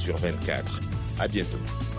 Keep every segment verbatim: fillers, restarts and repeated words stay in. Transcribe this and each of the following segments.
sur vingt-quatre. À bientôt.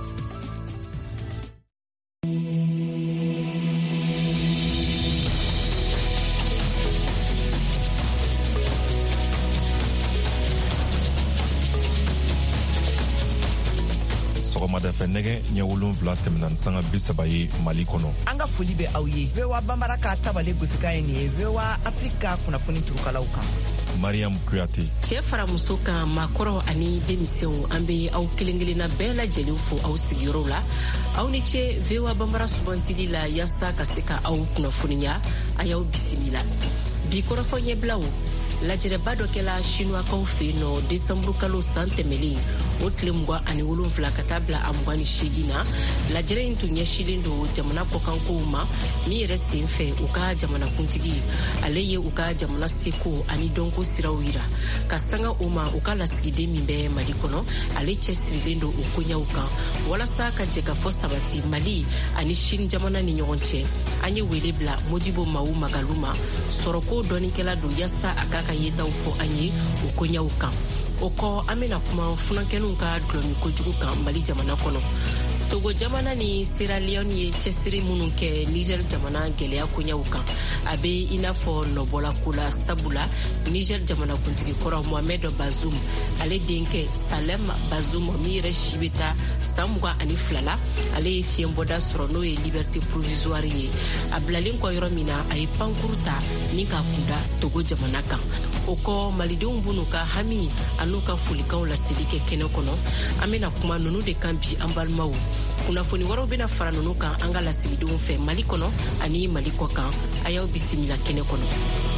sɔgɔmada fɛ nɛgɛ ɲɛ wolonfila tɛmɛna sanga bi saba ye Mali kɔnɔ. An ka foli bɛ aw ye. V O A Banbara ka tabale gosikan ye nin ye. V O A Afrika kunnafoni turukalaw kan. Mariam Kuyate. Cɛ fara muso kan, maakɔrɔ ani denmisɛnw, an bɛ aw kelen kelenna bɛɛ lajɛlen fo aw sigiyɔrɔw la. Aw ni ce V O A Banbara sugantili la yaasa ka se ka aw kunnafoniya, a y'aw bisimila. Bi kɔrɔfɔ ɲɛbilaw, lajɛrɛba dɔ kɛla Chinois-kaw fɛ yen nɔ desanburu kalo san tɛmɛlen o tile mugan ani wolonfila ka taa bila a mugan ni seegin na. Lajɛrɛ in tun ɲɛsilen don jamana kɔkankow ma min yɛrɛ sen fɛ u ka jamanakuntigi ale ye u ka jamana seko ani dɔnko siraw yira ka sanga o ma u ka lasigiden min bɛ Mali kɔnɔ. Ale cɛsirilen don o koɲaw kan walasa ka jɛ ka fɔ sabati Mali ani Chine jamana ni ɲɔgɔn cɛ. An ye wele bila Modibo Mawu Magalu ma sɔrɔko dɔɔnikɛla don yaasa a ka ka yetaw fɔ an ye o koɲaw kan. O kɔ an bɛna kuma funankɛninw ka dulɔmi kojugu kan Mali jamana kɔnɔ. Togo jamana ni Sierra Leone ye cɛsiri minnu kɛ Niger jamana gɛlɛya koɲaw kan. A bɛ i n'a fɔ nɔbɔla ko la sabula Niger jamana kuntigi kɔrɔ Mohamed Bazoum ale denkɛ Salem Bazoum min yɛrɛ si bɛ taa san mugan ani fila la ale ye fiɲɛbɔda sɔrɔ n'o ye liberté provisoire ye. A bilalen kɔ yɔrɔ min na a ye pankuru ta ni ka kunda Togo jamana kan. O kɔ malidenw b'u ka hami an'u ka folikanw laseli kɛ kɛnɛ kɔnɔ. An bɛna kuma ninnu de kan bi an balimaw. Kunnafoni wɛrɛw bɛna fara ninnu kan an ka lasigidenw fɛ Mali kɔnɔ ani Mali kɔ kan. A y'aw bisimila kɛnɛ kɔnɔ.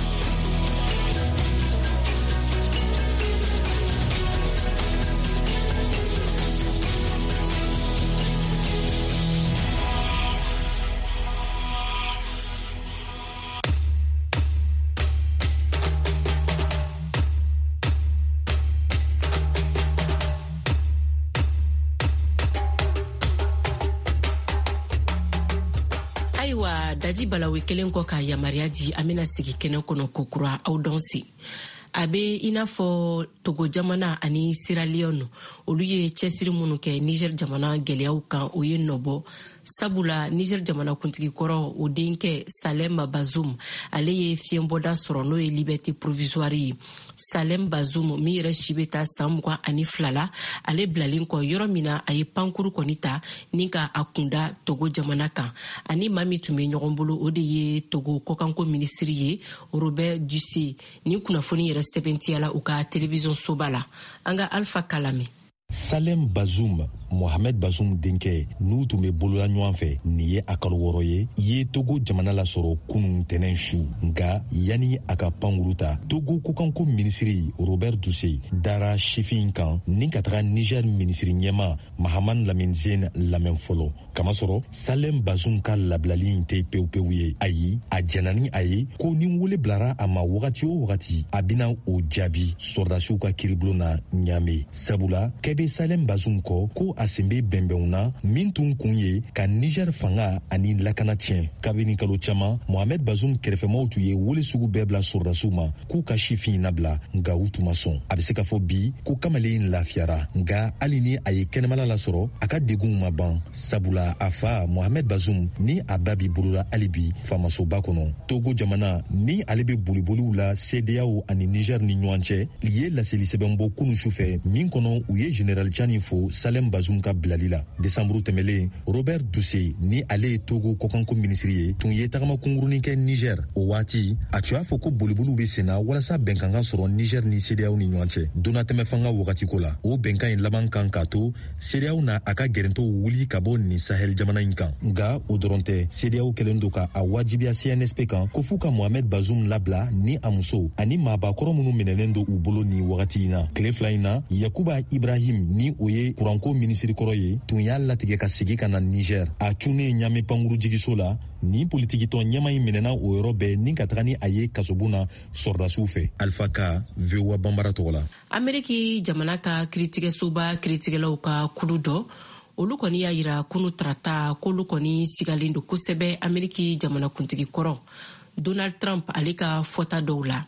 Dadi balawe kelen kɔ ka yamaruya di an bɛna sigi kɛnɛ kɔnɔ kokura aw dɔn si. A bɛ i n'a fɔ Togo jamana ani Sierra Leone olu ye cɛsiri minnu kɛ Niger jamana gɛlɛyaw kan o ye nɔbɔ. Sabula Niger jamana kuntigi kɔrɔ o denkɛ Salem Bazoum ale ye fiɲɛbɔda sɔrɔ n'o ye liberté provisoire ye. Salem Bazoum min yɛrɛ si bɛ taa san mugan ani fila la ale bilalen kɔ yɔrɔ min na a ye pankuru kɔni ta ni ka a kunda Togo jamana kan. Ani maa min tun bɛ ɲɔgɔn bolo o de ye Togo kɔkanko minisiri ye Robert Dussé ni kunnafoni yɛrɛ sɛbɛntiyala u ka télévision soba la. An ka Alpha Kalame. Salem Bazoum, Mohamed Bazoum denkɛ n'u tun bɛ bolola ɲɔgɔn fɛ nin ye a kalo wɔɔrɔ ye ye Togo jamana lasɔrɔ kunun tɛnɛn su nka yanni a ka pankuru ta Togo kokanko minisiri Robert Dussé dara sifin kan ni ka taga Niger minisiri ɲɛma Mahaman Lamine Zene lamɛn fɔlɔ. Kamasɔrɔ Salem Bazoum ka labilali in tɛ pewu pewu ye. Ayi a jɛnna ni a ye ko ni wele bilara a ma wagati o wagati a bɛna o jaabi sɔrdasiw ka kiribulon na ɲaame. Sabula bɛ Salem Bazoum kɔ ko a sen bɛ bɛnbɛnw na min tun kun ye ka Niger fanga ani lakana tiɲɛ. Kabini kalo caman Mohamed Bazoum kɛrɛfɛmaw tun ye wele sugu bɛɛ bila sɔrdasiw ma k'u ka sifin nabila nka u tun ma sɔn. A bɛ se ka fɔ bi ko kamalen lafiyara nka hali ni a ye kɛnɛmala lasɔrɔ a ka degun ma ban. Sabula a fa Mohamed Bazoum ni a ba b'i bolola hali bi faamasoba kɔnɔ. Togo jamana ni ale bɛ boliboliw la C D A O ani Niger ni ɲɔgɔn cɛ ye laseli sɛbɛnbɔ kunu sufɛ min kɔnɔ u ye General Jani fo Salem Bazoum ka bilali la. Desanburu tɛmɛlen Robert Dussé ni ale ye Togo kɔkanko minisiri ye tun ye tagama kungurunin kɛ Niger. O waati a tun y'a fɔ ko boliboliw bɛ senna walasa bɛnkan ka sɔrɔ Niger ni C D A O ni ɲɔgɔn cɛ. Donatɛmɛ fanga wagati ko la o bɛnkan in laban kan k'a to C D A O na a ka gɛrɛntɔw wuli ka bɔ nin Sahel jamana in kan. Nka o dɔrɔn tɛ C D A O kɛlen don ka a wajibiya C N S P kan ko f'u ka Mohamed Bazoum labila ni a muso ani maabakɔrɔ minnu minɛlen don u bolo ni wagati in na. Tile fila in na Yakuba Ibrahim ni o ye kuranko minisiri kɔrɔ ye tun y'a latigɛ ka segi ka na Niger. A cunnen ɲame pankuru jigiso la ni politikitɔ ɲɛma in minɛna o yɔrɔ bɛɛ ni ka taga ni a ye kasobon na sɔrdasiw fɛ. Alpha Ka, V O A Banbara tɔgɔ la. Ameriki jamana ka kiritigɛsoba kiritigɛlaw ka kulu dɔ olu kɔni y'a yira kunu tarata k'olu kɔni sigalen don kosɛbɛ Ameriki jamanakuntigi kɔrɔ Donald Trump ale ka fɔta dɔw la.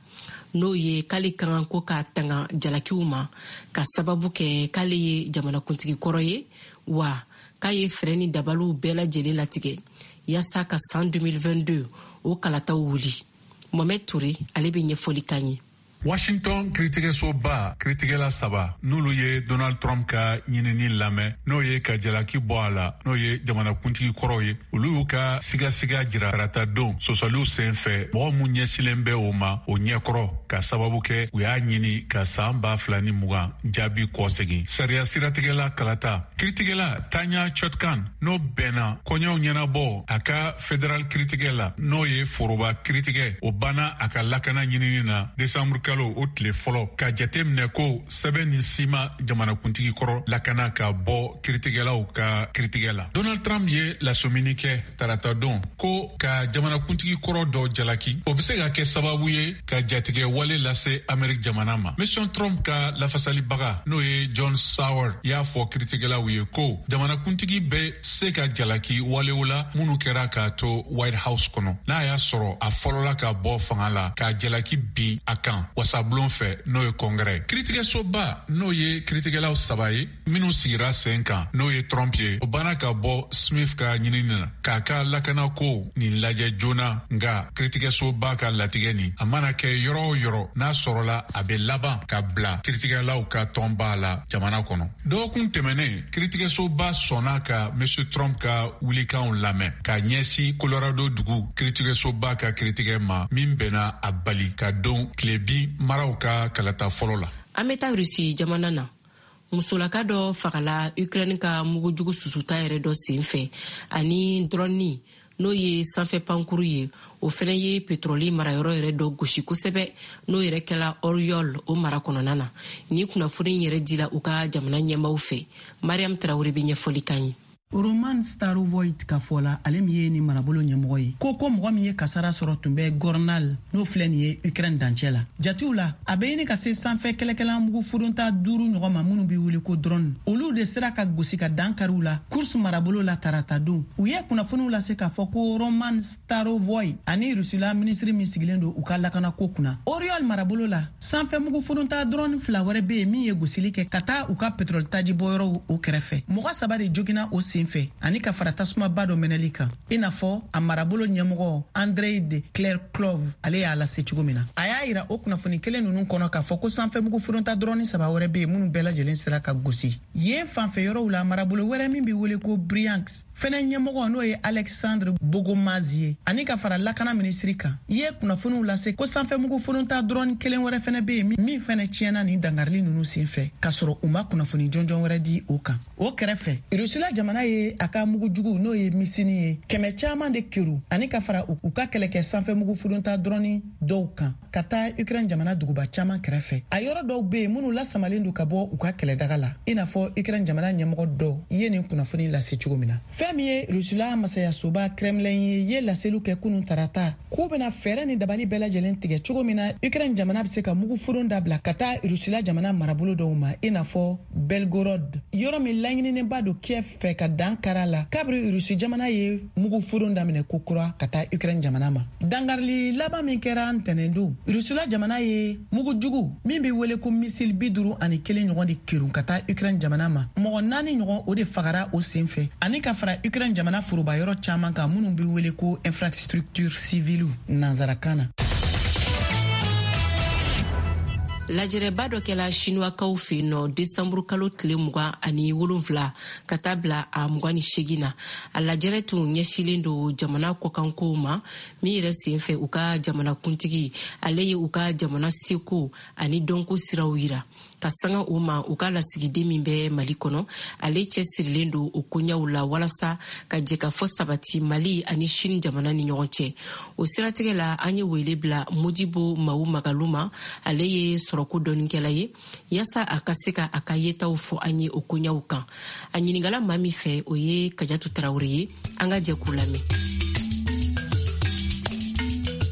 n'o ye k'ale ka kan ko ka tanga jalakiw ma ka sababu kɛ k'ale ye jamanakuntigi kɔrɔ ye wa k'a ye fɛɛrɛ ni dabaliw bɛɛ lajɛlen latigɛ yaasa ka san deux mille vingt-deux o kalataw wuli. Mohamed Touré ale bɛ ɲɛfɔli kan ye. Washington critique-soba critique-la saba n'olu ye Donald Trump ka ɲinini lamɛn n'o ye ka jalaki bɔ a la n'o ye jamanakuntigi kɔrɔ ye olu y'u ka sigasiga jira karata don sɔsɔliw sen fɛ mɔgɔ mun ɲɛsilen bɛ o ma o ɲɛkɔrɔ ka sababu kɛ u y'a ɲini ka san ba fila ni mugan jaabi kɔsegin. Sariya siratigɛla kalata critique-la Tanya Chutkan n'o bɛnna kɔɲɔw ɲɛnabɔ a ka federal critique la n'o ye foroba critique o banna a ka lakana ɲinini na décembre kalo o tile fɔlɔ ka jate minɛ ko sɛbɛn ni sima jamanakuntigi kɔrɔ lakana ka bɔ kiritigɛlaw ka kiritigɛ la. Donald Trump ye lasomini kɛ tarata don ko ka jamanakuntigi kɔrɔ dɔ jalaki o bɛ se ka kɛ sababu ye ka jatigɛ wale lase Amerika jamana ma. Mission Trump ka lafasalibaga n'o ye John Sauer y'a fɔ kiritigɛlaw ye ko jamanakuntigi bɛ se ka jalaki walew la minnu kɛra k'a to White House kɔnɔ n'a y'a sɔrɔ a fɔlɔla ka bɔ fanga la ka jalaki bin a kan wasablon fɛ n'o ye kɔngrɛ. Critique-soba n'o ye critique-law saba ye minnu sigira sen kan n'o ye Trump ye o banna ka bɔ Smith ka ɲinini na k'a ka lakana ko nin lajɛ joona nga critique-soba ka latigɛ nin a mana kɛ yɔrɔ o yɔrɔ n'a sɔrɔla a bɛ laban ka bila critique-law ka tɔnba la jamana kɔnɔ. Dɔgɔkun tɛmɛnen critique-soba sɔnna ka Monsieur Trump ka wulikanw lamɛn ka ɲɛsi Colorado dugu critique-soba ka critique ma min bɛnna a bali ka don tile bi maraw ka kalata fɔlɔ la. An bɛ taa Rusi jamana na. Musolaka dɔ fagala Ukraine ka mugujugu susuta yɛrɛ dɔ senfɛ ani drone n'o ye sanfɛ pankuru ye o fɛnɛ ye pétrole marayɔrɔ yɛrɛ dɔ gosi kosɛbɛ n'o yɛrɛ kɛla Oriol o mara kɔnɔna na. Ni kunnafoni yɛrɛ dila u ka jamana ɲɛmaaw fɛ. Mariam Traoré bɛ ɲɛfɔli kan ye. Roman Starovoyt ka fɔ la ale min ye ni marabolo ɲɛmɔgɔ ye ko ko mɔgɔ min ye kasara sɔrɔ tun bɛ Gornal n'o filɛ nin ye Ukraine dancɛ la. Jatiw la a bɛ ɲini ka se sanfɛ kɛlɛkɛlan mugu fudunta duuru ɲɔgɔn ma minnu bɛ wele ko drone olu de sera ka gosi ka dankariw la course marabolo la tarata don. U ye kunnafoniw lase k'a fɔ ko Roman Starovoyt ani Rusila minisiri min sigilen don u ka lakana ko kunna. Oriol marabolo la sanfɛ mugu fudunta drone fila wɛrɛ bɛ yen min ye gosili kɛ ka taa u ka pétrole taji bɔyɔrɔ o kɛrɛfɛ. Mɔgɔ saba de jogina o sen fɛ ani ka fara tasuma ba dɔ mɛnɛli kan i n'a fɔ a marabolo ɲɛmɔgɔ Andrei de Clerclov ale y'a lase cogo min na. A y'a yira o kunnafoni kelen ninnu kɔnɔ k'a fɔ ko sanfɛ mugu fudunta drone saba wɛrɛ bɛ yen minnu bɛɛ lajɛlen sera ka gosi. Yen fanfɛ yɔrɔw la marabolo wɛrɛ min bɛ wele ko Bryansk fɛnɛ ɲɛmɔgɔ n'o ye Alexandre Bogomazie ani ka fara lakana minisiri kan i ye kunnafoniw lase ko sanfɛ mugu fudunta drone kelen wɛrɛ fɛnɛ bɛ yen min fɛnɛ tiɲɛna nin dangarili ninnu senfɛ k'a sɔrɔ u ma kunnafoni jɔnjɔn wɛrɛ di o kan. O kɛrɛfɛ Rusila jamana ye a ka mugujugu n'o ye misini ye kɛmɛ caman de keru ani ka fara u ka kɛlɛkɛ sanfɛ mugu fudunta drone dɔw kan ka taa Ukraine jamana duguba caman kɛrɛfɛ. A yɔrɔ dɔw bɛ yen minnu lasamalen don ka bɔ u ka kɛlɛdaga la i n'a fɔ Ukraine jamana ɲɛmɔgɔ dɔw ye nin kunnafoni lase cogo min na. Fɛn min ye Rusila masayasoba Kremlin ye ye laseliw kɛ kunun tarata k'u bɛna fɛɛrɛ ni dabali bɛɛ lajɛlen tigɛ cogo min na Ukraine jamana bɛ se ka mugu fudun dabila ka taa Rusila jamana marabolo dɔw ma i n'a fɔ Belgorod yɔrɔ min laɲininenba don Kiev fɛ ka dan kara la kabiri Rusi jamana ye mugu fudun daminɛ ko kura ka taa Ukraine jamana ma. Dangarili laban min kɛra ntɛnɛn Rusila jamana ye mugu jugu min bɛ wele ko missile bi duuru ani kelen ɲɔgɔn de kerun ka taa Ukraine jamana ma. Mɔgɔ naani ɲɔgɔn o de fagara o senfɛ ani ka fara Ukraine jamana foroba yɔrɔ caman kan minnu bɛ wele ko infrastructure civile nanzarakan na. Lajɛrɛba dɔ kɛla Chinois-kaw fɛ yen nɔ décembre kalo tile mugan ani wolonwula ka taa bila a mugan ni seegin na. A lajɛrɛ tun ɲɛsilen don jamana kɔkankow ma min yɛrɛ senfɛ u ka jamanakuntigi ale ye u ka jamana seko ani dɔnko siraw yira. Ka sanga o ma u ka lasigiden min bɛ Mali kɔnɔ ale cɛ sirilen don o koɲaw la walasa ka jɛ ka fɔ sabati Mali ani Chine jamana ni ɲɔgɔn cɛ. O siratigɛ la an ye wele bila Modibo Mawu Magalu ma ale ye sɔrɔko dɔɔnikɛla ye yaasa a ka se ka a ka yetaw fɔ an ye o koɲaw kan. A ɲiningala maa min fɛ o ye Kajatu Tarawele ye an ka jɛ k'u lamɛn.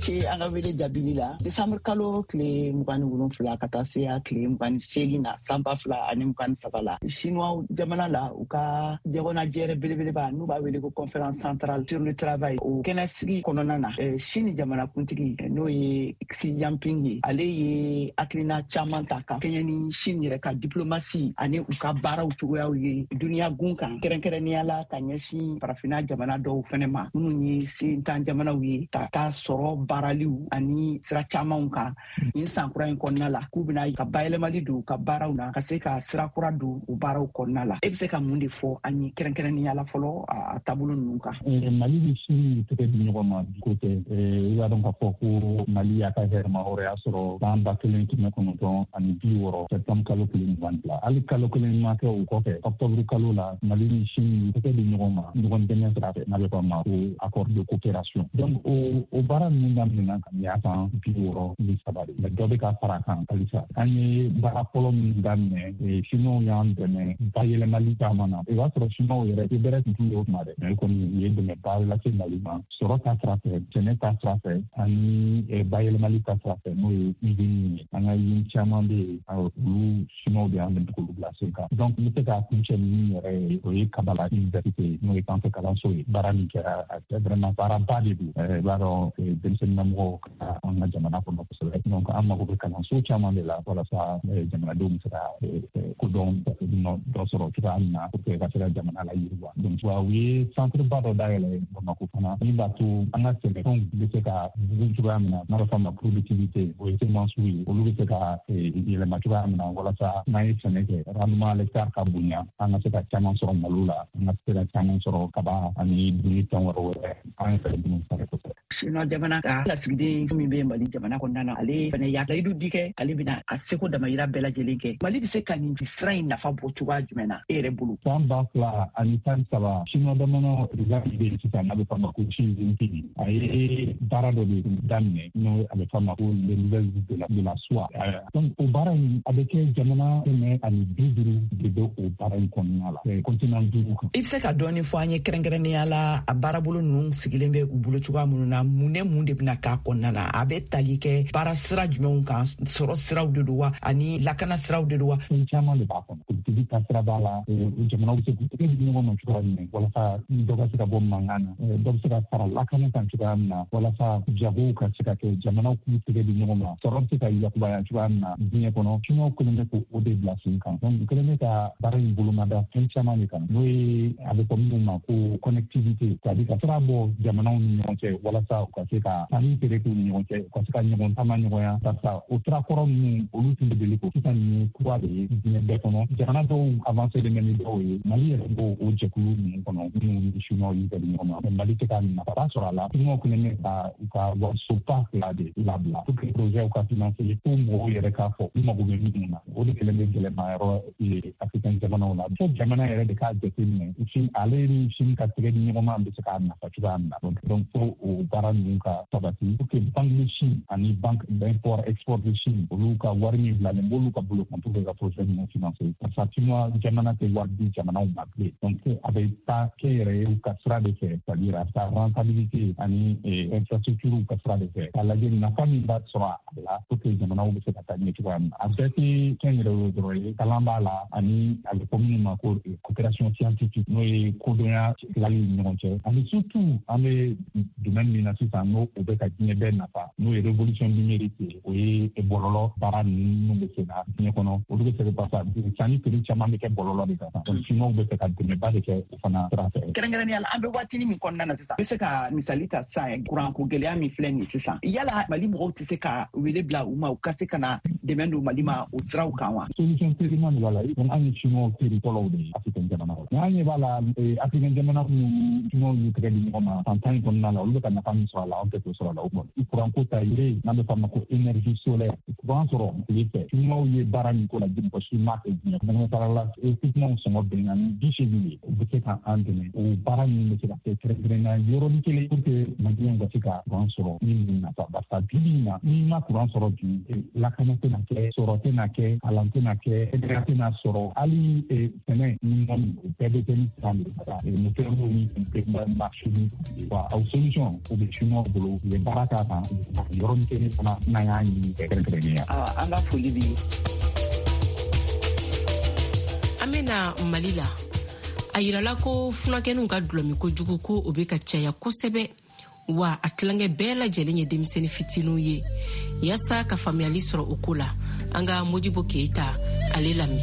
ce an ka wele jabili la December kalo tile mugan ni wolonwula ka taa se a tile mugan ni seegin na san ba fila ani mugan ni saba la Chinois jamana la u ka ɲɔgɔnnajɛrɛ belebeleba n'u b'a wele ko conférence centrale sur le travail o kɛnɛsigi kɔnɔna na Chine jamana kuntigi n'o ye Xi Jinping ye ale ye hakilina caman ta ka kɛɲɛ ni Chine yɛrɛ ka diplomasi ani u ka baaraw cogoyaw ye duniya gun kan kɛrɛnkɛrɛnnenya la ka ɲɛsin farafinna jamana dɔw fɛnɛ ma minnu ye sentan jamanaw ye ka taa sɔrɔ baaraliw ani sira camanw kan nin san kura in kɔnɔna la k'u bɛna ka bayɛlɛmali don ka baaraw na ka se ka sira kura don u baaraw kɔnɔna la e bɛ se ka mun de fɔ an ye kɛrɛnkɛrɛnnenya la fɔlɔ a taabolo ninnu kan. Mali ni Chine tɛgɛ di ɲɔgɔn ma ko tɛ i b'a dɔn k'a fɔ ko Mali y'a ka hɛrɛma hɔrɔnya sɔrɔ san ba kelen kɛmɛ kɔnɔntɔn ani bi wɔɔrɔ septembre kalo kelen mugan fila hali kalo kelen ma kɛ o kɔfɛ octobre kalo la Mali ni Chine tɛgɛ di ɲɔgɔn ma ɲɔgɔn dɛmɛ sira fɛ n'a bɛ fɔ a ma ko accord de coopération donc o o baara ninnu daminɛna ka y'a kan bi wɔɔrɔ ni saba de mais dɔ bɛ ka fara kan halisa an ye baara fɔlɔ min daminɛ Chinois y'an dɛmɛ bayɛlɛmali caman na i b'a sɔrɔ Chinois yɛrɛ i bɛrɛ tun t'u ye o tuma dɛ mais kɔni u ye dɛmɛ ba lase Mali ma sɔrɔ ta sira fɛ sɛnɛ ta sira fɛ ani bayɛlɛmali ta sira fɛ n'o ye usine ye an ka usine caman bɛ yen olu Chinois de y'an dɛmɛ k'olu bila sen kan donc n bɛ se k'a kuncɛ min yɛrɛ ye o ye Kabala université n'o ye sanfɛ kalanso ye baara min kɛra a kɛ vraiment baara ba de don i b'a dɔn denmisɛnnin ɲɛmɔgɔw ka an ka jamana kɔnɔ kosɛbɛ donc an mago bɛ kalanso caman de la walasa jamanadenw bɛ se ka kodɔn dɔ sɔrɔ cogoya min na pour que ka se ka jamana la yiriwa donc wa u ye centre ba dɔ dayɛlɛ Bamako fana min b'a to an ka sɛnɛfɛnw bɛ se ka bugun cogoya min na n'a bɛ fɔ a ma productivité o ye semences ye olu bɛ se ka yɛlɛma cogoya min na walasa n'an ye sɛnɛ kɛ rendement à l'hectare ka bonya an ka se ka caman sɔrɔ malo la an ka se ka caman sɔrɔ kaba ani dumuni fɛn wɛrɛw wɛrɛ an ye fɛɛrɛ minnu fara kosɛbɛ. Chinois jamana ka lasigiden min bɛ Mali jamana kɔnɔna na ale fana y'a layidu di kɛ ale bɛna a seko damayira bɛɛ lajɛlen kɛ Mali bɛ se ka nin sira in nafa bɔ cogoya jumɛn na e yɛrɛ bolo. san ba fila ani tan saba Chinois jamana président bɛ yen sisan n'a bɛ fɔ a ma ko Xi Jinping a ye baara dɔ de daminɛ n'o a bɛ fɔ a ma ko les nouvelles de la de la soie donc o baara in a bɛ kɛ jamana kɛmɛ ani bi duuru de bɛ o baara in kɔnɔna la continent duuru kan. I bɛ se ka dɔɔni fɔ an ye kɛrɛnkɛrɛnnenya la a baarabolo ninnu sigilen bɛ u bolo cogoya minnu na mun ne mun de bɛna k'a kɔnɔna na a bɛ tali kɛ baara sira jumɛnw kan sɔrɔ siraw de don wa ani lakana siraw de don wa. fɛn caman de b'a kɔnɔ politiki ta sira b'a la jamanaw bɛ se k'u tɛgɛ di ɲɔgɔn ma cogoya min na walasa dɔ ka se ka bɔ mankan na dɔ bɛ se ka fara lakana kan cogoya min na walasa jagow ka se ka kɛ jamanaw k'u tɛgɛ di ɲɔgɔn ma sɔrɔ bɛ se ka yakubaya cogoya min na diɲɛ kɔnɔ Chinois kelen bɛ k'o de bila sen kan donc u kelen bɛ ka baara in bolomada fɛn caman de kan n'o ye a bɛ fɔ minnu ma ko connectivité c'est-à-dire ka sira bɔ jamanaw ni ɲɔgɔn cɛ walasa u ka se ka sanni feere k'u ni ɲɔgɔn cɛ u ka se ka ɲɔgɔn taama ɲɔgɔnya barisa o sira kɔrɔ ninnu olu tun bɛ deli ko sisan nin ye kura de ye diɲɛ bɛɛ kɔnɔ jamana dɔw avancé de ni dɔw ye Mali yɛrɛ b'o o jɛkulu ninnu kɔnɔ minnu ni Chinois y'u kɛ di ɲɔgɔn ma mais Mali tɛ ka nafa sɔrɔ a la Chinois kelen bɛ ka u ka warisoba fila de labila pour que projet u ka financer fo mɔgɔw yɛrɛ k'a fɔ u mago bɛ minnu na o de kelen bɛ gɛlɛma yɔrɔ ye Africain jamanaw la fo jamana yɛrɛ de k'a jateminɛ ale ni Chine ka tɛgɛ di ɲɔgɔn ma bɛ se k'a nafa cogoya min na donc fo o baara ninnu ka sabati pour que banque de Chine ani banque d'import export de Chine olu ka wari min bilalen b'olu ka bolo kan pour que ka projet ninnu financer parce que Chinois jamana tɛ wari di jamanaw ma bilen donc a bɛ taa kɛ yɛrɛ ye u ka sira de fɛ c'est-à-dire a bɛ taa rentabilité ani infrastructure u ka sira de fɛ k'a lajɛ nafa min b'a sɔrɔ a la pour que jamanaw bɛ se ka taa ɲɛ cogoya min na a bɛɛ tɛ kɛ yɛrɛ ye dɔrɔn ye kalan b'a la ani a bɛ fɔ minnu ma ko coopération scientifique n'o ye kodɔnya tilali ni ɲɔgɔn cɛ ani surtout an bɛ domaine min na sisan n'o o bɛ ka diɲɛ bɛɛ nafa n'o ye révolution numérique ye o ye bɔlɔlɔ baara ninnu bɛ se ka diɲɛ kɔnɔ olu bɛ se ka basa sanni feere caman bɛ kɛ bɔlɔlɔ de kan donc Chinois bɛ fɛ ka dɛmɛba de kɛ o fana sira fɛ. kɛrɛnkɛrɛnnenya la an bɛ waatini min kɔnɔna na sisan n bɛ se ka misali ta sisan kuranko gɛlɛya min filɛ nin ye sisan yala Mali mɔgɔw tɛ se ka wele bila u ma u ka se ka na dɛmɛ don Mali ma o siraw kan wa. solution teriman de b'a la donc an ye Chinois teri fɔlɔw de ye Africain jamanaw la mais an ɲɛ b'a la Africain jamana minnu Chinois y'u tɛgɛ di ɲɔgɔn ma san tan in kɔnɔna la olu bɛ ka nafa min sɔrɔ a la anw tɛ k'o sɔrɔ a la o kɔni kuranko ta yire n'an bɛ fɔ a ma ko énergie solaire kuran sɔrɔ tile fɛ Chinois ye baara min k'o la mɔgɔ si ma kɛ diɲɛ dɛmɛsara la équipement sɔngɔ bɛnna ni bi seegin ye o bɛ se ka an dɛmɛ o baara min bɛ se ka kɛ kɛrɛnkɛrɛnnenya yɔrɔnin kelen pour que maliyɛnw ka se ka kuran sɔrɔ min bɛ nafa barisa bi bi in na n'i ma kuran sɔrɔ bi lakana tɛ na tɛna kɛ sɔrɔ tɛna kɛ kalan tɛna kɛ edera tɛna sɔrɔ hali sɛnɛ ni bɛɛ bɛ kɛ ni siran de ka musow ni marché wa aw solution o bɛ chinois bolo u ye baara k'a kan yɔrɔ min kɛ ni fana n'an y'a ɲini kɛrɛnkɛrɛnnenya. An ka foli bi. An bɛna Mali la. A yirala ko funakɛninw ka dulɔmi kojugu ko o bɛ ka caya kosɛbɛ wa a tilankɛ bɛɛ lajɛlen ye denmisɛnnin fitininw ye yaasa ka faamuyali sɔrɔ o ko la an ka Modibo Keita ale lamɛn.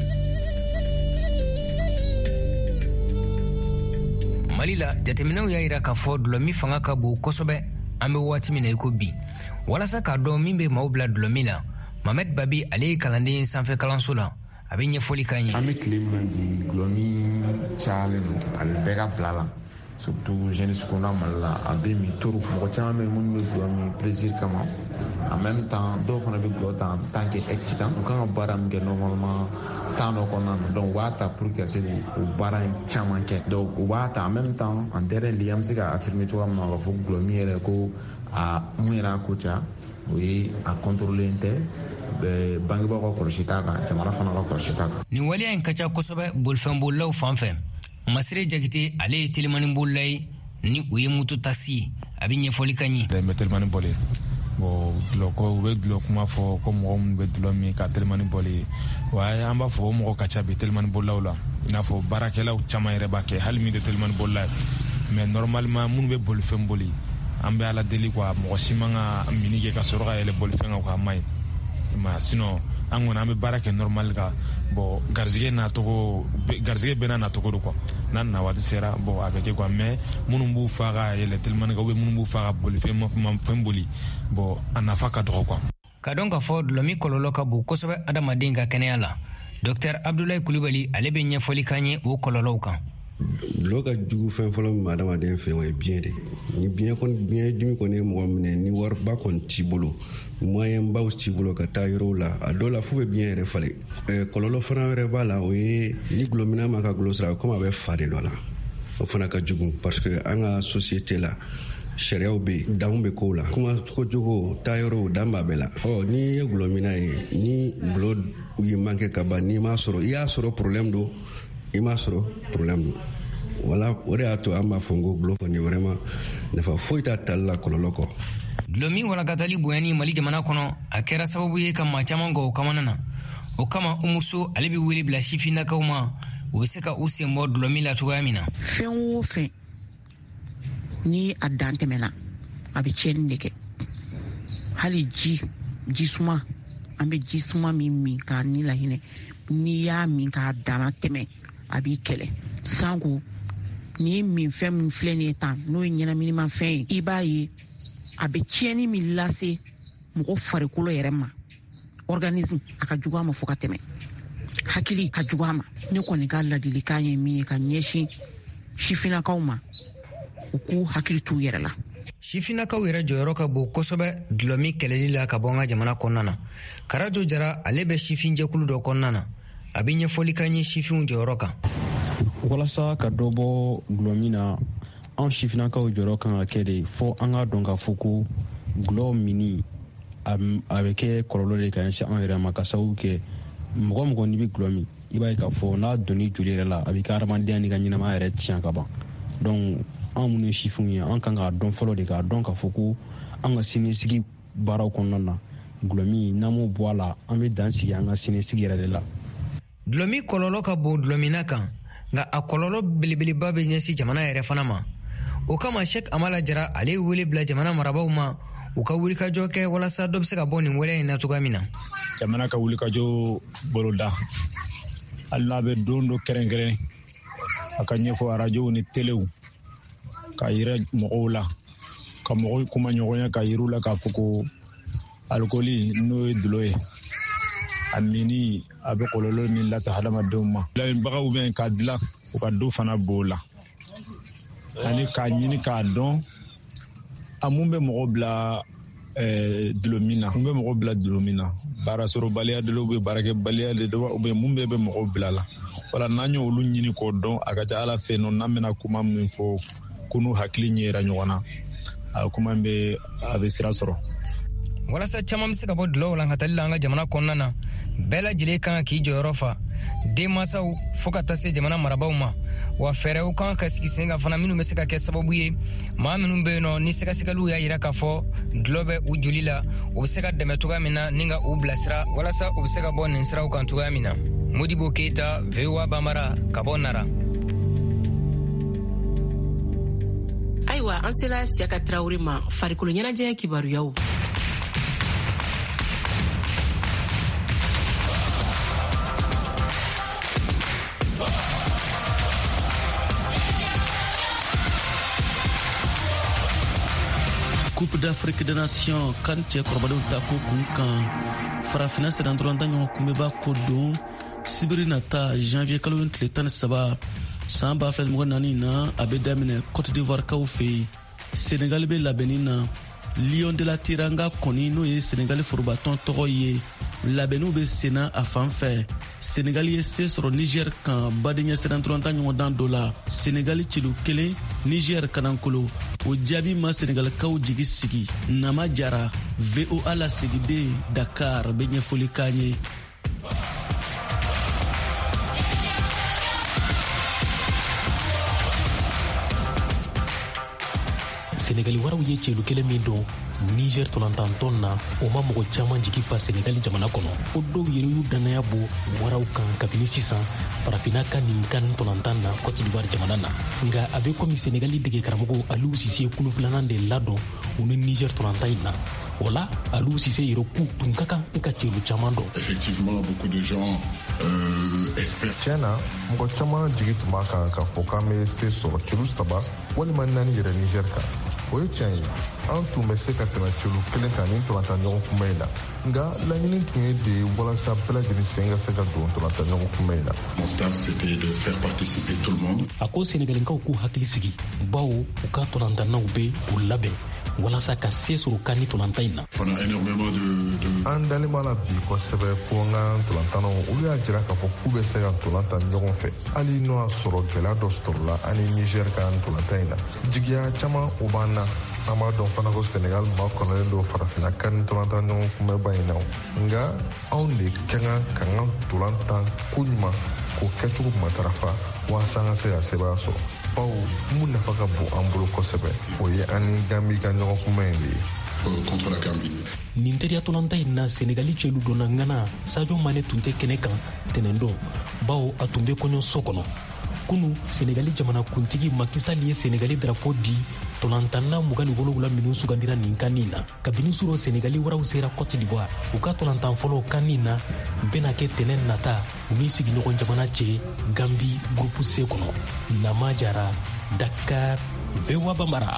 Mali la jateminɛw y'a yira k'a fɔ dulɔmi fanga ka bon kosɛbɛ an bɛ waati min na i ko bi walasa k'a dɔn min bɛ maaw bila dulɔmi la Mohamed Babi ale ye kalanden sanfɛ kalanso la a bɛ ɲɛfɔli k'an ye. An bɛ tile min bi dulɔmi cayalen don a bɛ bɛɛ ka bila la surtout jeunesse kunda Mali la a bɛ min toro mɔgɔ caman bɛ minnu bɛ dulɔmi plaisir kama en même temps dɔw fana bɛ dulɔ ta en tant que excitant u kan ka baara min kɛ normalement temps dɔ kɔnɔna na donc u b'a ta pour que se o baara in caman kɛ donc u b'a ta en même temps en terrain lié an bɛ se ka affirmer cogoya min na k'a fɔ dulɔmi yɛrɛ ko a mun yɛrɛ a ko ca o ye a contrôler tɛ bangebaaw ka kɔlɔsi t'a kan jamana fana ka kɔlɔsi t'a kan. Nin waleya in ka ca kosɛbɛ bolifɛnbolilaw fan fɛ Masire Jakite ale ye telimani bolila ye ni o ye moto taxi ye a bɛ ɲɛfɔli ka ɲɛ. N bɛ telimani boli bon dulɔ ko u bɛ dulɔ kuma fɔ ko mɔgɔ minnu bɛ dulɔ min ka telimani boli wa an b'a fɔ o mɔgɔ ka ca bi telimani bolilaw la i n'a fɔ baarakɛlaw caman yɛrɛ b'a kɛ hali min tɛ telimani bolila mais normalement minnu bɛ bolifɛn boli an bɛ ala deli quoi mɔgɔ si man ka mini kɛ ka sɔrɔ ka yɛlɛ bolifɛn kan k'a maɲi ma sinon an kɔni an bɛ baara kɛ normal kan bon garizigɛ nacogo garizigɛ bɛɛ n'a nacogo do quoi n'a na waati sera bon a bɛ kɛ quoi mais minnu b'u fa ka yɛlɛ telimani kan ou bien minnu b'u fa ka bolifɛn fɛn boli bon a nafa ka dɔgɔ quoi. Ka dɔn k'a fɔ dulɔmi kɔlɔlɔ ka bon kosɛbɛ adamaden ka kɛnɛya la Docteur Abdoulaye Kulibali ale bɛ ɲɛfɔli k'an ye o kɔlɔlɔw kan. Dulɔ ka jugu fɛn fɔlɔ min adamaden fɛ o ye biɲɛ de ni biɲɛ kɔni biɲɛ dimi kɔni ye mɔgɔ minɛ ni wariba kɔni t'i bolo moyen baw t'i bolo ka taa yɔrɔw la a dɔw la f'u bɛ biɲɛ yɛrɛ falen kɔlɔlɔ fana wɛrɛ b'a la o ye ni gulɔmina ma ka gulo sira komi a bɛ fa de dɔ la o fana ka jugu parce que an ka société la sariyaw bɛ yen danw bɛ kow la kuma kojugu taa yɔrɔw dan b'a bɛɛ la ɔ n'i ye gulɔmina ye ni gulo ye manqué ka ban n'i m'a sɔrɔ i y'a sɔrɔ problème don i m'a sɔrɔ problème don wala o de y'a to an b'a fɔ n ko gulo kɔni vraiment nafa foyi t'a tali la kɔlɔlɔ kɔ. Dulɔmi walakatali bonyani Mali jamana kɔnɔ a kɛra sababu ye ka maa caman gɔ o kamana na o kama Umuso ale bɛ wele bila sifinnakaw ma u bɛ se ka u sen bɔ dulɔmi la cogoya min na. Fɛn o fɛn ni a dan tɛmɛna a bɛ tiɲɛni de kɛ hali ji jisuma an bɛ jisuma min min k'a ni lahinɛ n'i y'a min k'a dama tɛmɛ a b'i kɛlɛ sanko ni min fɛn min filɛ nin ye tan n'o ye ɲɛnaminimafɛn ye i b'a ye a bɛ tiɲɛni min lase mɔgɔ farikolo yɛrɛ ma organisme a ka jugu a ma fo ka tɛmɛ hakili ka jugu a ma ne kɔni ka ladilikan ye min ye ka ɲɛsin sifinnakaw ma u k'u hakili t'u yɛrɛ la. Sifinnakaw yɛrɛ jɔyɔrɔ ka bon kosɛbɛ dulɔmi kɛlɛli la ka bɔ an ka jamana kɔnɔna na Karajo Jara ale bɛ sifin jɛkulu dɔ kɔnɔna na a bɛ ɲɛfɔli k'an ye sifinw jɔyɔrɔ kan. Walasa ka dɔ bɔ dulɔmi na anw sifinnakaw jɔyɔrɔ kan ka kɛ de fɔ an ka dɔn k'a fɔ ko gulɔ mini a bɛ kɛ kɔlɔlɔ de ka ɲɛsin an yɛrɛ ma ka sababu kɛ mɔgɔ mɔgɔ n'i bɛ gulɔ min i b'a ye k'a fɔ n'a donni joli yɛrɛ la a b'i ka adamadenya n'i ka ɲɛnamaya yɛrɛ tiɲɛ ka ban donc an minnu ye sifinw ye an kan k'a dɔn fɔlɔ de k'a dɔn k'a fɔ ko an ka siniɲɛsigi baaraw kɔnɔna na gulɔmi n'an m'o bɔ a la an bɛ dan sigi an ka siniɲɛsigi yɛrɛ de la. Dulɔmi kɔlɔlɔ ka bon dulɔmina kan nka a kɔlɔlɔ belebeleba bɛ ɲɛsin jamana yɛrɛ fana ma o kama Sheikh Amala Jara ale ye wele bila jamana marabaaw ma u ka wulikajɔ kɛ walasa dɔ bɛ se ka bɔ nin waleya in na cogoya min na. Jamana ka wulikajɔ boloda hali n'a bɛ don dɔ kɛrɛnkɛrɛn a ka ɲɛfɔ arajow ni telew ka yira mɔgɔw la ka mɔgɔw kuma ɲɔgɔnya ka yir'u la k'a fɔ ko alikoli n'o ye dulɔ ye a mini a bɛ kɔlɔlɔ min lase hadamadenw ma lamɛnbagaw bɛ k'a dilan u ka do fana b'o la ani k'a ɲini k'a dɔn a mun bɛ mɔgɔ bila dulɔmin na mun bɛ mɔgɔ bila dulɔmin na baarasɔrɔbaliya de do u bɛ baarakɛbaliya de do u bɛ mun bɛɛ bɛ mɔgɔ bila la wala n'an ye olu ɲini k'o dɔn a ka ca Ala fɛ yen n'an bɛna kuma min fɔ ko n'u hakili ɲɛra ɲɔgɔn na a kuma bɛ a bɛ sira sɔrɔ. walasa caman bɛ se ka bɔ dulɔw la ka tali la an ka jamana kɔnɔna na. Bɛɛ lajɛlen kan k'i jɔyɔrɔ fa denmansaw fo ka taa se jamana marabaw ma, wa fɛɛrɛw kan ka sigi sen kan fana minnu bɛ se ka kɛ sababu ye maa minnu bɛ yen nɔ ni sɛgɛsɛgɛliw y'a jira k'a fɔ dulɔ bɛ u joli la, u bɛ se ka dɛmɛ cogoya min na ni ka u bilasira walasa u bɛ se ka bɔ nin siraw kan cogoya min na. Modibo Keita, V O A Bambara, ka bɔ Nara. Ayiwa, an sera Siyaka Tarawele ma farikolo ɲɛnajɛ kibaruyaw. Coupe d'Afrique des Nations kan cɛ kɔrɔbadenw ta ko kun kan farafina sɛnɛ dɔrɔn ta ɲɔgɔn kunbɛba ko don sibiri nata janvier kalo tile tan ni saba san ba fila mɔgɔ naani na a bɛ daminɛ Côte d'Ivoire kaw fɛ yen. Senegal bɛ labɛnni na. Lion de la Tiranga kɔni n'o ye Senegal forobatɔn tɔgɔ ye. Labɛnniw bɛ senna a fan fɛ. Senegal ye se sɔrɔ Niger kan badenya sɛnɛ dɔrɔn ta ɲɔgɔn dan dɔ la. Senegal cilu kelen Niger kanankolo. O jaabi ma Senegalikaw jigi sigi. Nama Jara, V O A lasigiden Dakar bɛ ɲɛfɔli k'an ye. Senegali waraw ye celu kelen min don Niger tolantantɔn na o ma mɔgɔ caman jigi fa Senegali jamana kɔnɔ. O dɔw yɛrɛ y'u danaya bo waraw kan kabini sisan farafina ka nin kan tolantan na Côte d'Ivoire jamana na. Nga a bɛ komi Senegali dege karamɔgɔ Aliou Cissé ye kulu filanan de ladɔn u ni Niger tolantan in na. O la Aliou Cissé yɛrɛ ku tun ka kan ka celu caman dɔn. Effectivement, beaucoup de gens euh, espèrent. Tiɲɛna mɔgɔ caman jigi tun b'a kan k'a fɔ k'an bɛ se sɔrɔ celu saba walima naani yɛrɛ Niger kan. O ye tiɲɛ ye an tun bɛ se ka tɛmɛ celu kelen kan ni tolantan ɲɔgɔn kunbɛn in na, nka laɲini tun ye de walasa bɛɛ lajɛlen sen ka se ka don tolantan ɲɔgɔn kunbɛn in na. Mon staff c'était de faire participer tout le monde. A ko Senegalikaw k'u hakili sigi bawo u ka tolantannaw bɛ u labɛn walasa ka se sɔrɔ kan ni tolantan in na. On a énormément de, de... an dalen b'a la bi kosɛbɛ ko n ka tolantannaw olu y'a jira k'a fɔ k'u bɛ se ka tolantan ɲɔgɔn fɛ hali n'o y'a sɔrɔ gɛlɛya dɔ sɔrɔla an ni Niger ka tolantan in na. Jigiya caman o b'an na. An b'a dɔn fana ko Senegal ma kɔnɔlen don farafina kan ni tolantan ɲɔgɔn kunbɛba in na, nka anw de ka kan ka n ka tolantan ko ɲuman k'o kɛcogo matarafa walasa an ka se ka sebaya sɔrɔ. Bawo mun nafa ka bon an bolo kosɛbɛ o ye an ni Gambi ka ɲɔgɔn kunbɛn in de ye. Contre la Gambie. Nin teriya tolantan in na Senegali cɛlu donna ŋana Sadio Mane tun tɛ kɛnɛ kan tɛnɛndon bawo a tun bɛ kɔɲɔso kɔnɔ. Kunu Senegali jamana kuntigi Macky Sall ye Senegali drapeau di tolantanna mugan ni wolonwula minnu sugandira nin kan nin na. Kabini suro Senegali waraw sera Côte d'Ivoire u ka tolantan fɔlɔ kan nin na bɛna kɛ tɛnɛ nata u ni sigiɲɔgɔn jamana cɛ Gambi groupe C kɔnɔ. Nama Jara, Dakar, V O A Bambara.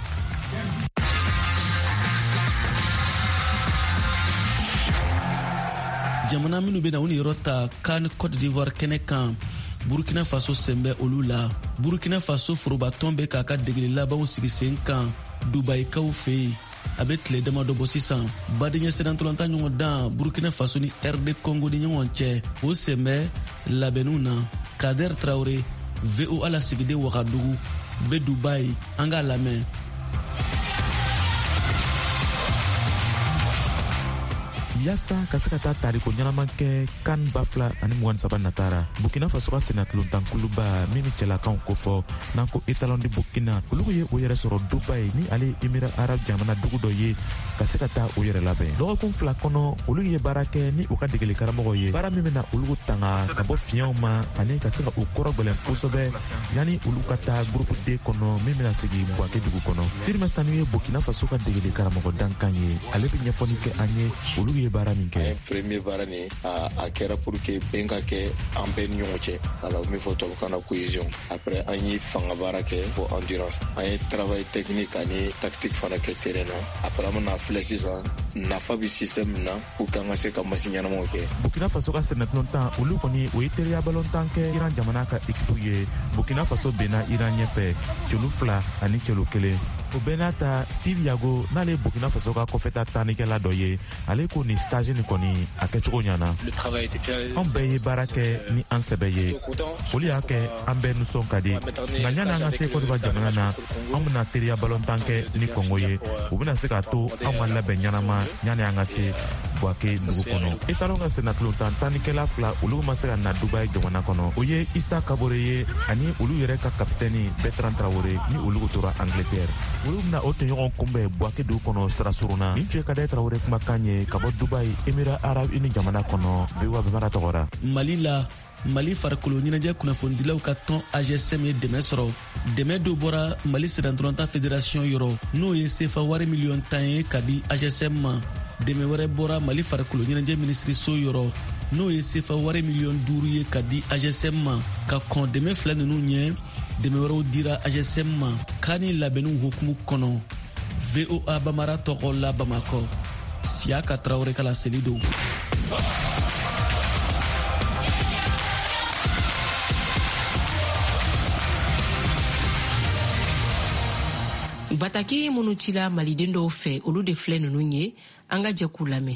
Jamana minnu bɛ na u ni yɔrɔ ta kan Côte d'Ivoire kɛnɛ kan Burkina Faso sɛnbɛ olu la. Burkina Faso forobatɔn bɛ k'a ka degeli labanw sigi sen kan Dubaïkaw fɛ yen. A bɛ tile damadɔ bɔ sisan badenya sɛnɛ tolantan ɲɔgɔn dan Burkina Faso ni R D Congo ni ɲɔgɔn cɛ o sɛnbɛ labɛnniw na. Kader Traoré, V O A lasigiden Wagadugu bɛ Dubaï, an k'a lamɛn. Yasa ka se ka taa tariko ɲɛnaman kɛ kan ba fila ani mugan saba natara Burkina Faso ka senatulontan kuluba min cɛlakanw kofɔ n'an ko etalon di Burkina olu ye o yɛrɛ sɔrɔ Dubai ni ale Emira Arab jamana dugu dɔ ye ka se ka taa o yɛrɛ labɛn. Dɔgɔkun fila kɔnɔ olu ye baara kɛ ni u ka degeli karamɔgɔ ye baara min bɛna olu tanga ka bɔ fiɲɛw ma ani ka se ka u kɔrɔ gwɛlɛn kosɛbɛ yanni olu ka taa groupe D kɔnɔ min bɛna sigi Bouaké dugu kɔnɔ. Firma Sanu ye Burkina Faso ka degeli karamɔgɔ dankan ye ale bɛ ɲɛfɔli kɛ an ye olu ye baara min kɛ. Premier baara ni a, a kɛra pour que bɛn ka kɛ an bɛɛ ni ɲɔgɔn cɛ ala min fɔ tubabukan na cohésion. Après an ye fanga baara kɛ pour endurance, an ye travail technique ani tactique fana kɛ terrain na. Après an bɛna filɛ sisan nafa bɛ système na pour que an ka se ka machine ɲɛnamaw kɛ. Burkina Faso ka sɛnɛtulontan olu kɔni o ye teriya balontan kɛ Iran jamana ka équipe ye. Burkina Faso bɛnna Iran ɲɛfɛ cɛlu fila ani cɛlu kelen. o benata Steve Yago n'ale Burkina Faso ka kɔfɛta tannikɛla dɔ ye ale ko ni stage ni kɔni a kɛcogo ɲana an bɛɛ ye baara kɛ ni an sɛbɛ ye olu y'a kɛ an bɛɛ nisɔn ka di nka ɲani an ka se Côte d'Ivoire jamana na an bena teriya balontan kɛ ni Congo ye u bena se k'a to an ka labɛn ɲanama ɲani an ka se Bouaké dugu kɔnɔ etalon ka senatulontan tannikɛla fila olu ma se ka na Dubaï jamana kɔnɔ o ye Issa Kabore ye ani olu yɛrɛ ka kapitɛni Bertrand Traoré ni olu tora Angleterre olu bena o tɔɲɔgɔn kunbɛn Bouaké dugu kɔnɔ sira surunna nin tun ye Kadaye Traoré kumakan ye ka bɔ Dubaï Émirats Arabes Unis jamana kɔnɔ V O A bɛmara tɔgɔra Mali la Mali farikolo ɲɛnajɛ kunnafonidilaw ka tɔn A G S M ye dɛmɛ sɔrɔ dɛmɛ dɔ bɔra Mali Sɛnɛdɔrɔnta Fédération yɔrɔ n'o ye sefa wari miliyɔn tan ye ka di A G S M ma dɛmɛ wɛrɛ bɔra Mali farikolo ɲɛnajɛ minisiriso yɔrɔ n'o ye sefa wari miliyɔn duuru ye ka di A G S M ma ka kɔn dɛmɛ fila ninnu ɲɛ dɛmɛ wɛrɛw dira A G S M ma k'a ni labɛnniw hukumu kɔnɔ V O A Bamara tɔgɔ la Bamakɔ Siaka Traoré ka laseli don. Bataki minnu cila maliden dɔw fɛ olu de filɛ ninnu ye an ka jɛ k'u lamɛn.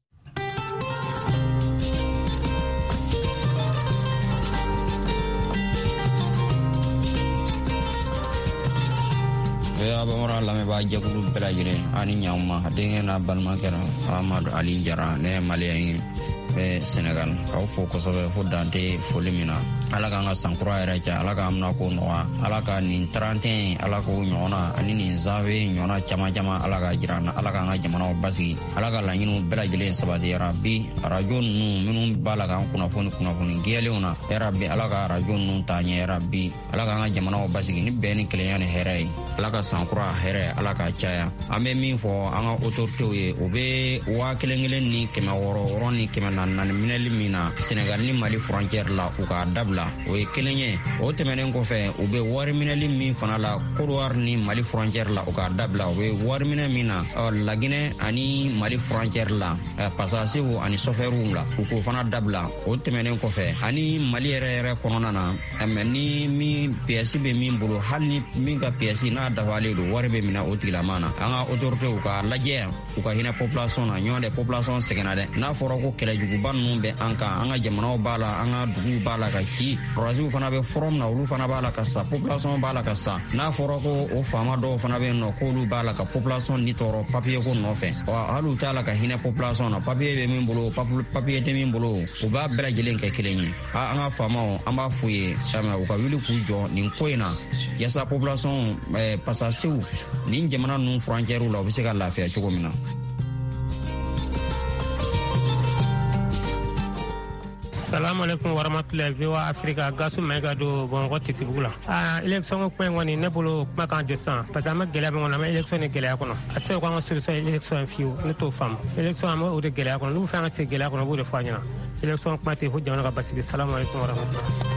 ya bamara lamɛnbaa jɛkulu bɛɛ lajɛlen ani ɲauma denkɛ n'a balimakɛ Amadu Ali Jara ne ye maliyɛn ye bɛ Senegal k'aw fo kosɛbɛ fo dante foli min na ala k'an ka sankura yɛrɛ cɛ ala k'an bɛna ko nɔgɔya ala ka nin trente ala k'o ɲɔgɔnna ani nin janvier ɲɔgɔnna caman caman ala ka jira an na ala k'an ka jamanaw basigi ala ka laɲiniw bɛɛ lajɛlen sabati yarabi arajo ninnu minnu b'a la k'an kunnafoni kunnafoni gɛlɛnw na yarabi ala ka arajo ninnu ta ɲɛ yarabi ala k'an ka jamanaw basigi ni bɛn ni kelenya ni hɛrɛ ye ala ka sankura hɛrɛ ala ka caya an bɛ min fɔ an ka autorités ye o bɛ waa kelen kelen ni kɛmɛ wɔɔrɔ wɔɔrɔ ni kɛmɛ naani naani minɛli min na Senegal ni Mali frontière la u k'a dabila o ye kelen ye o tɛmɛnen kɔfɛ u bɛ wari minɛli min fana la Côte d'Ivoire ni Mali frontière la u k'a dabila u bɛ wari minɛ min na Laginɛ ani Mali frontière la pasasew ani chauffeurs la u k'o fana dabila o tɛmɛnen kɔfɛ ani Mali yɛrɛ yɛrɛ kɔnɔna na mais ni min pièce bɛ min bolo hali ni min ka pièce n'a dafalen don wari bɛ minɛ o tigilama na an ka autorités u ka lajɛ u ka hinɛ population na ɲɔgɔn tɛ population sɛgɛnna dɛ n'a fɔra ko kɛlɛjuguba ninnu bɛ an kan an ka jamanaw b'a la an ka duguw b'a la ka ci rasiw fana bɛ forum na olu fana b'a la ka sa population b'a la ka sa n'a fɔra ko o faama dɔw fana bɛ yen nɔ k'olu b'a la ka population ni tɔɔrɔ papier ko nɔfɛ wa hali u t'a la ka hinɛ population na papier bɛ min bolo papier tɛ min bolo u b'a bɛɛ lajɛlen kɛ kelen ye an ka faamaw an b'a f'u ye u ka wuli k'u jɔ nin ko in na yasa population pasasew nin jamana ninnu frontières la u bɛ se ka lafiya cogo min na. Salamu alaikum warahmatullahi V O A Africa gasu mega do bongo titibula ah election ko ngoni ne bolo makan de san parce que ma gele ba ngona ma election ne gele akono ase ko ma solution election fiu ne to fam election am o de gele akono lu fa nga se gele akono bu de fanyana election ko mate ho jamana ka basi salamu alaikum warahmatullahi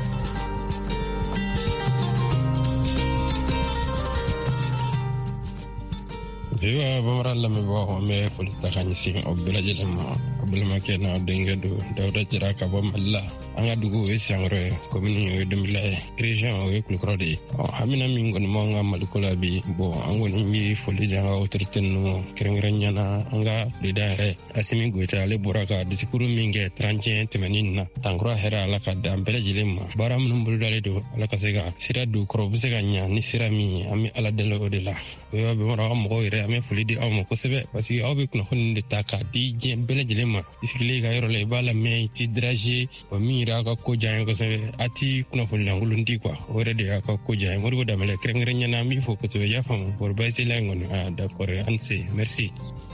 V O A bamara lamɛnbagaw an bɛ foli ta ka ɲɛsin aw bɛɛ lajɛlen ma a balimakɛ n'a denkɛ don Dawuda Jara ka bɔ Mali la an ka dugu o ye Sankɔrɔ ye commune o ye Dombila ye région o ye Kulukɔrɔ de ye hamina min kɔni b'an ka Maliko la bi bon an kɔni bɛ foli di an ka autorité ninnu kɛrɛnkɛrɛnnenya na an ka président yɛrɛ Asimi Goïta ale bɔra ka discours min kɛ trente et un tɛmɛnen na sankura hɛrɛ ala ka di an bɛɛ lajɛlen ma baara minnu bolodalen don ala ka se ka sira don kɔrɔ u bɛ se ka ɲa ni sira min ye an bɛ ala deli o de la o ye bamara ka mɔgɔw yɛrɛ an bɛ foli di aw ma kosɛbɛ parce que aw bɛ kunnafoni de ta k'a di diɲɛ bɛɛ lajɛlen ma i sigilen ka yɔrɔ la i b'a lamɛn i ti drager wa min yɛrɛ a ka ko diya ye kosɛbɛ a ti kunnafoni lankolon di quoi o yɛrɛ de y'a ka ko diya ye Modibo Danbɛlɛ kɛrɛnkɛrɛnnenya na an b'i fo kosɛbɛ i y'a faamu bɔrɔ baasi la in kɔni ah d'accord an se merci.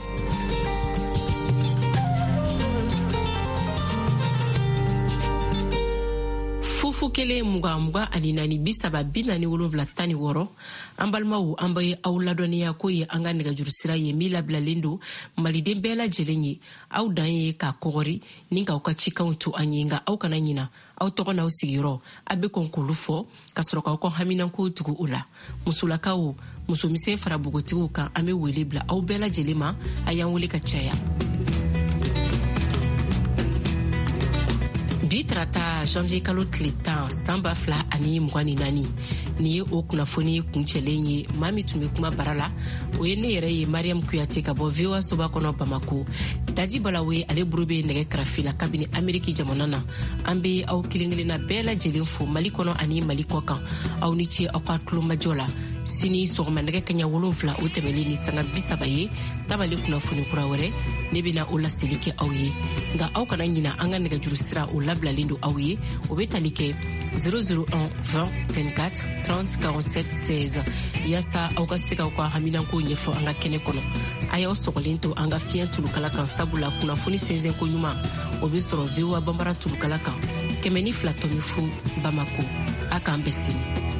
fufu kelen muga muga ani nani bisaba binani wolonvila tani wɔɔrɔ an balimaw an bɛ aw ladɔnniya ko ye an ka nɛgɛjuru sira ye min labilalen don maliden bɛɛ lajɛlen ye aw dan ye k'a kɔgɔri ni k'aw ka cikanw to an ye nka aw kana ɲina aw tɔgɔ n'aw sigiyɔrɔ a bɛ kɔn k'olu fɔ ka sɔrɔ k'aw ka haminanko tugu u la musolakaw musomisɛn fara bogotigiw kan an bɛ wele bila aw bɛɛ lajɛlen ma a y'an wele ka caya. bi tarata janvier kalo tile tan san ba fila ani mugan ni naani ni ye o kunnafoni kuncɛlen ye maa min tun be kuma bara la o ye ne yɛrɛ ye mariam kuyate ka bɔ voa soba kɔnɔ bamako. Dadi Balawe ale buru be nɛgɛ karafi la kabini ameriki jamana na. An be aw kelen kelenna bɛɛ lajɛlen fo mali kɔnɔ ani mali kɔ kan. Aw ni ce aw ka tulomajɔ la. Sini sɔgɔma nɛgɛ kaɲa wolonfila o tɛmɛlen ni sanga bisaba ye tabali kunnafoni kura wɛrɛ ne bena o laseli kɛ aw ye. Nga aw kana ɲina an ka nɛgɛjuru sira o labilalen do aw ye. O be tali kɛ zéro zéro un vingt vingt-quatre trente quarante-sept seize yasa aw ka se ka aw ka haminanko ɲɛfɔ an ka kɛnɛ kɔnɔ. A y'aw sɔgɔlen to an ka fiɲɛ tulukala kan sabula kunnafoni sɛnsɛnko ɲuman o be sɔrɔ voa banbara tulukala kan kɛmɛ ni fila tɔmi fu bamako. A k'an bɛɛ sini.